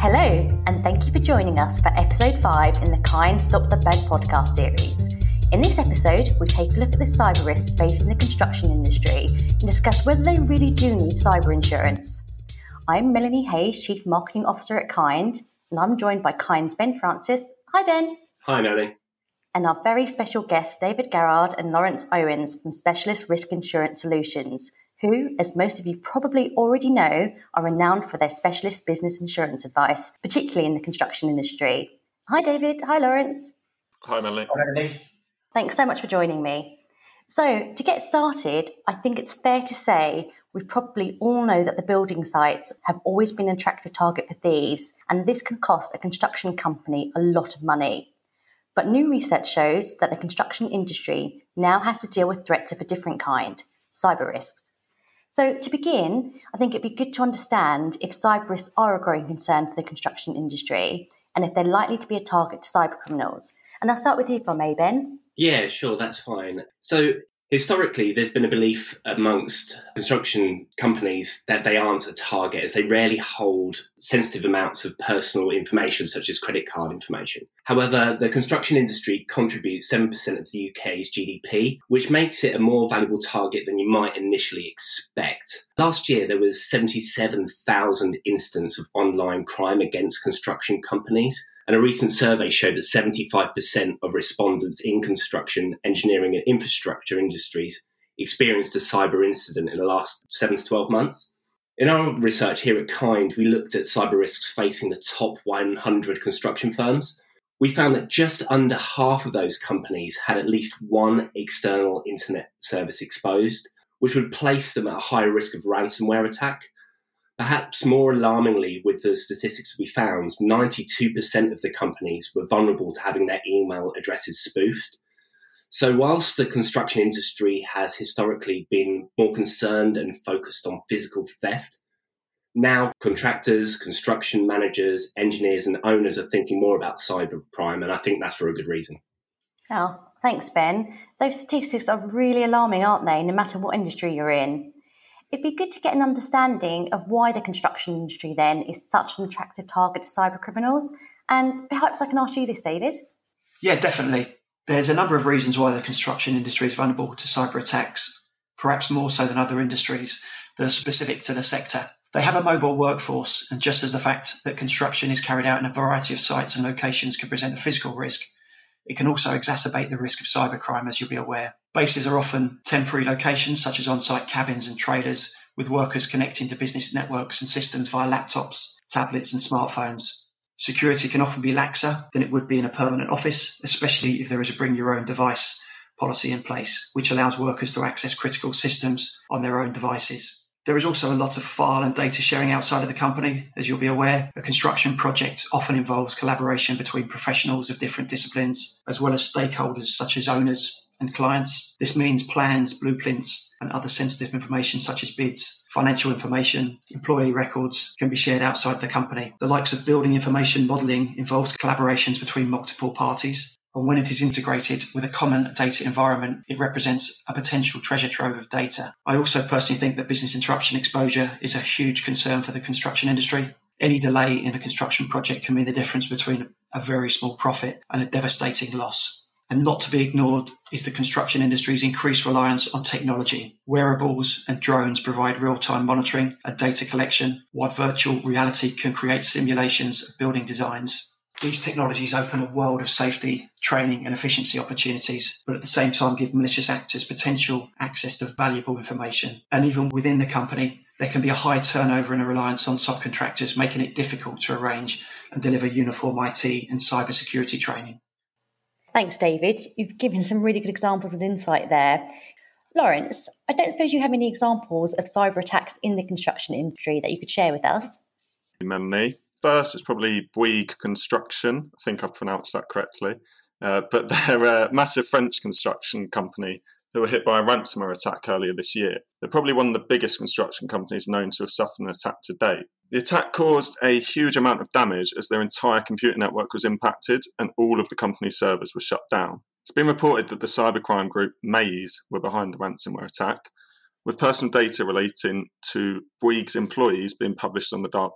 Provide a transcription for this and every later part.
Hello, and thank you for joining us for episode 5 in the Kind Stop the Bad podcast series. In this episode, we take a look at the cyber risks facing the construction industry and discuss whether they really do need cyber insurance. I'm Melanie Hayes, Chief Marketing Officer at Kind, and I'm joined by Kind's Ben Francis. Hi, Ben. Hi, Melanie. And our very special guests, David Garrard and Lawrence Owens from Specialist Risk Insurance Solutions, who, as most of you probably already know, are renowned for their specialist business insurance advice, particularly in the construction industry. Hi, David. Hi, Lawrence. Hi, Melanie. Hi, Melanie. Thanks so much for joining me. So, to get started, I think it's fair to say we probably all know that the building sites have always been an attractive target for thieves, and this can cost a construction company a lot of money. But new research shows that the construction industry now has to deal with threats of a different kind, cyber risks. So to begin, I think it'd be good to understand if cyber risks are a growing concern for the construction industry and if they're likely to be a target to cyber criminals. And I'll start with you, if I may, Ben. Yeah, sure, that's fine. So historically, there's been a belief amongst construction companies that they aren't a target, as they rarely hold sensitive amounts of personal information, such as credit card information. However, the construction industry contributes 7% of the UK's GDP, which makes it a more valuable target than you might initially expect. Last year, there was 77,000 incidents of online crime against construction companies. And a recent survey showed that 75% of respondents in construction, engineering and infrastructure industries experienced a cyber incident in the last 7 to 12 months. In our research here at Kind, we looked at cyber risks facing the top 100 construction firms. We found that just under half of those companies had at least one external internet service exposed, which would place them at a higher risk of ransomware attack. Perhaps more alarmingly, with the statistics we found, 92% of the companies were vulnerable to having their email addresses spoofed. So whilst the construction industry has historically been more concerned and focused on physical theft, now contractors, construction managers, engineers and owners are thinking more about cybercrime, and I think that's for a good reason. Oh, thanks, Ben. Those statistics are really alarming, aren't they, no matter what industry you're in? It'd be good to get an understanding of why the construction industry then is such an attractive target to cyber criminals. And perhaps I can ask you this, David. Yeah, definitely. There's a number of reasons why the construction industry is vulnerable to cyber attacks, perhaps more so than other industries that are specific to the sector. They have a mobile workforce, and just as the fact that construction is carried out in a variety of sites and locations can present a physical risk, it can also exacerbate the risk of cybercrime, as you'll be aware. Bases are often temporary locations, such as on-site cabins and trailers, with workers connecting to business networks and systems via laptops, tablets and smartphones. Security can often be laxer than it would be in a permanent office, especially if there is a bring-your-own-device policy in place, which allows workers to access critical systems on their own devices. There is also a lot of file and data sharing outside of the company. As you'll be aware, a construction project often involves collaboration between professionals of different disciplines, as well as stakeholders such as owners and clients. This means plans, blueprints, and other sensitive information such as bids, financial information, employee records can be shared outside the company. The likes of building information modelling involves collaborations between multiple parties. And when it is integrated with a common data environment, it represents a potential treasure trove of data. I also personally think that business interruption exposure is a huge concern for the construction industry. Any delay in a construction project can mean the difference between a very small profit and a devastating loss. And not to be ignored is the construction industry's increased reliance on technology. Wearables and drones provide real-time monitoring and data collection, while virtual reality can create simulations of building designs. These technologies open a world of safety, training and efficiency opportunities, but at the same time give malicious actors potential access to valuable information. And even within the company, there can be a high turnover and a reliance on subcontractors, making it difficult to arrange and deliver uniform IT and cybersecurity training. Thanks, David. You've given some really good examples and insight there. Lawrence, I don't suppose you have any examples of cyber attacks in the construction industry that you could share with us? Melanie. First, it's probably Bouygues Construction. I think I've pronounced that correctly. But they're a massive French construction company that were hit by a ransomware attack earlier this year. They're probably one of the biggest construction companies known to have suffered an attack to date. The attack caused a huge amount of damage as their entire computer network was impacted and all of the company's servers were shut down. It's been reported that the cybercrime group Maze were behind the ransomware attack, with personal data relating to Bouygues employees being published on the dark web.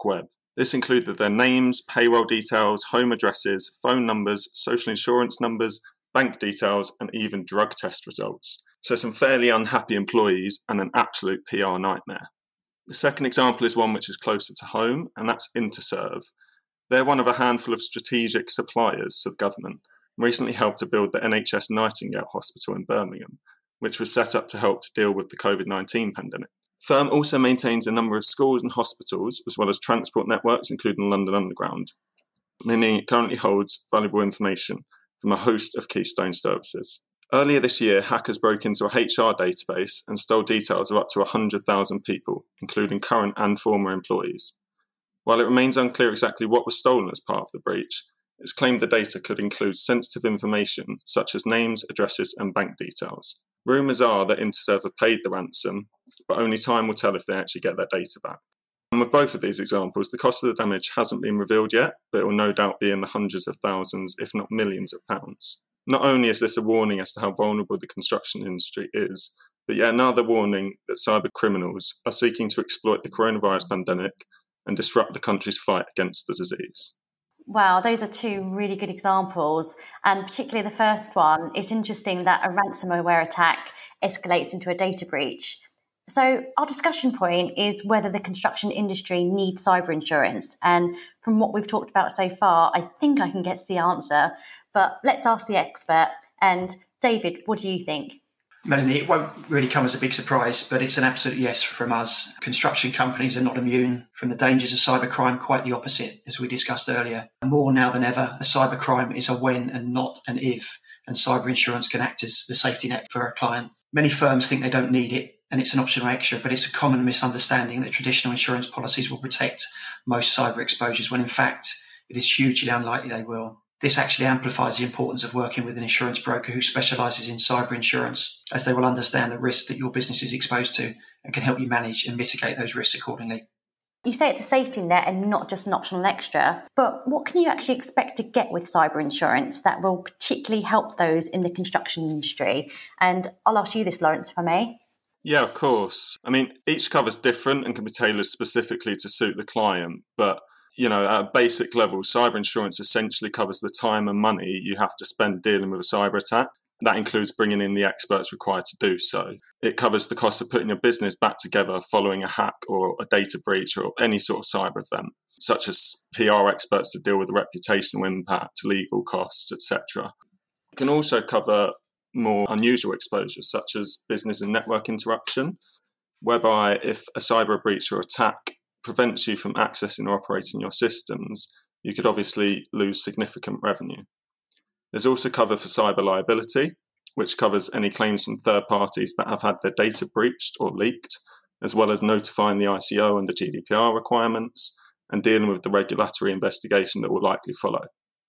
This included their names, payroll details, home addresses, phone numbers, social insurance numbers, bank details, and even drug test results. So some fairly unhappy employees and an absolute PR nightmare. The second example is one which is closer to home, and that's Interserve. They're one of a handful of strategic suppliers to the government and recently helped to build the NHS Nightingale Hospital in Birmingham, which was set up to help to deal with the COVID-19 pandemic. The firm also maintains a number of schools and hospitals, as well as transport networks, including London Underground, meaning it currently holds valuable information from a host of Keystone services. Earlier this year, hackers broke into a HR database and stole details of up to 100,000 people, including current and former employees. While it remains unclear exactly what was stolen as part of the breach, it's claimed the data could include sensitive information such as names, addresses, and bank details. Rumours are that Interserve have paid the ransom, but only time will tell if they actually get their data back. And with both of these examples, the cost of the damage hasn't been revealed yet, but it will no doubt be in the hundreds of thousands, if not millions of pounds. Not only is this a warning as to how vulnerable the construction industry is, but yet another warning that cyber criminals are seeking to exploit the coronavirus pandemic and disrupt the country's fight against the disease. Wow, those are two really good examples. And particularly the first one, it's interesting that a ransomware attack escalates into a data breach. So our discussion point is whether the construction industry needs cyber insurance. And from what we've talked about so far, I think I can guess the answer. But let's ask the expert. And David, what do you think? Melanie, it won't really come as a big surprise, but it's an absolute yes from us. Construction companies are not immune from the dangers of cybercrime, quite the opposite, as we discussed earlier. More now than ever, a cybercrime is a when and not an if, and cyber insurance can act as the safety net for a client. Many firms think they don't need it, and it's an optional extra, but it's a common misunderstanding that traditional insurance policies will protect most cyber exposures, when in fact, it is hugely unlikely they will. This actually amplifies the importance of working with an insurance broker who specialises in cyber insurance, as they will understand the risk that your business is exposed to and can help you manage and mitigate those risks accordingly. You say it's a safety net and not just an optional extra, but what can you actually expect to get with cyber insurance that will particularly help those in the construction industry? And I'll ask you this, Lawrence, if I may. Yeah, of course. I mean, each cover's different and can be tailored specifically to suit the client, but at a basic level, cyber insurance essentially covers the time and money you have to spend dealing with a cyber attack. That includes bringing in the experts required to do so. It covers the cost of putting your business back together following a hack or a data breach or any sort of cyber event, such as PR experts to deal with the reputational impact, legal costs, etc. It can also cover more unusual exposures, such as business and network interruption, whereby if a cyber breach or attack prevents you from accessing or operating your systems, you could obviously lose significant revenue. There's also cover for cyber liability, which covers any claims from third parties that have had their data breached or leaked, as well as notifying the ICO under GDPR requirements and dealing with the regulatory investigation that will likely follow.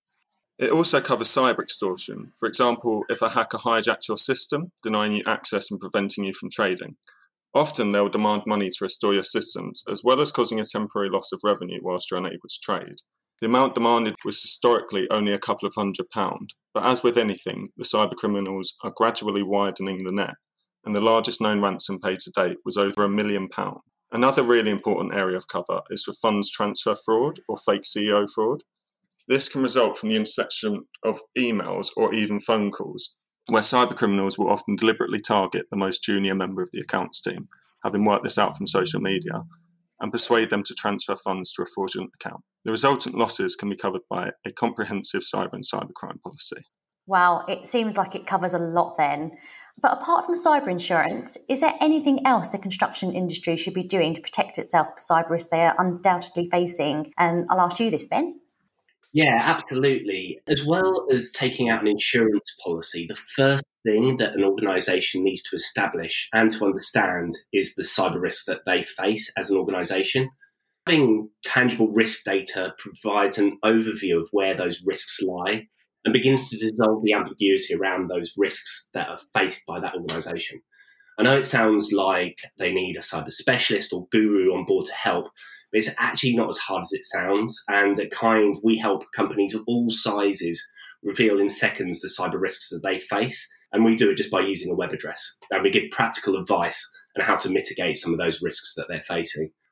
It also covers cyber extortion. For example, if a hacker hijacks your system, denying you access and preventing you from trading. Often they'll demand money to restore your systems, as well as causing a temporary loss of revenue whilst you're unable to trade. The amount demanded was historically only a couple of £100, but as with anything, the cyber criminals are gradually widening the net, and the largest known ransom paid to date was over £1 million. Another really important area of cover is for funds transfer fraud or fake CEO fraud. This can result from the intersection of emails or even phone calls, where cyber criminals will often deliberately target the most junior member of the accounts team, having worked this out from social media, and persuade them to transfer funds to a fraudulent account. The resultant losses can be covered by a comprehensive cyber and cybercrime policy. Wow, it seems like it covers a lot then. But apart from cyber insurance, is there anything else the construction industry should be doing to protect itself from cyber risks they are undoubtedly facing? And I'll ask you this, Ben. Yeah, absolutely. As well as taking out an insurance policy, the first thing that an organisation needs to establish and to understand is the cyber risks that they face as an organisation. Having tangible risk data provides an overview of where those risks lie and begins to dissolve the ambiguity around those risks that are faced by that organisation. I know it sounds like they need a cyber specialist or guru on board to help, but it's actually not as hard as it sounds. And at Kind, we help companies of all sizes reveal in seconds the cyber risks that they face. And we do it just by using a web address. And we give practical advice on how to mitigate some of those risks that they're facing.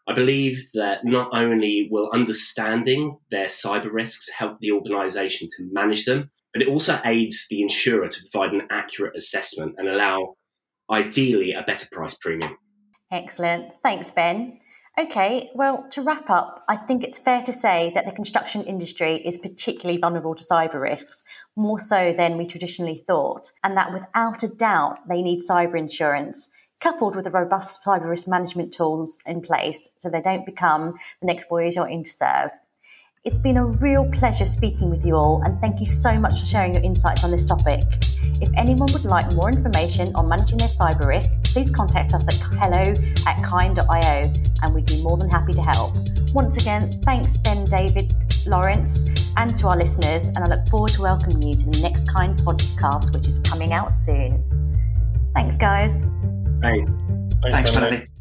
I believe that not only will understanding their cyber risks help the organisation to manage them, but it also aids the insurer to provide an accurate assessment and allow, ideally, a better price premium. Excellent. Thanks, Ben. Okay, well, to wrap up, I think it's fair to say that the construction industry is particularly vulnerable to cyber risks, more so than we traditionally thought, and that without a doubt they need cyber insurance, coupled with the robust cyber risk management tools in place so they don't become the next Voyager or Interserve. It's been a real pleasure speaking with you all, and thank you so much for sharing your insights on this topic. If anyone would like more information on managing their cyber risks, please contact us at hello@kind.io, and we'd be more than happy to help. Once again, thanks Ben, David, Lawrence, and to our listeners, and I look forward to welcoming you to the next Kind podcast, which is coming out soon. Thanks, guys. Thanks. Thanks, Melanie.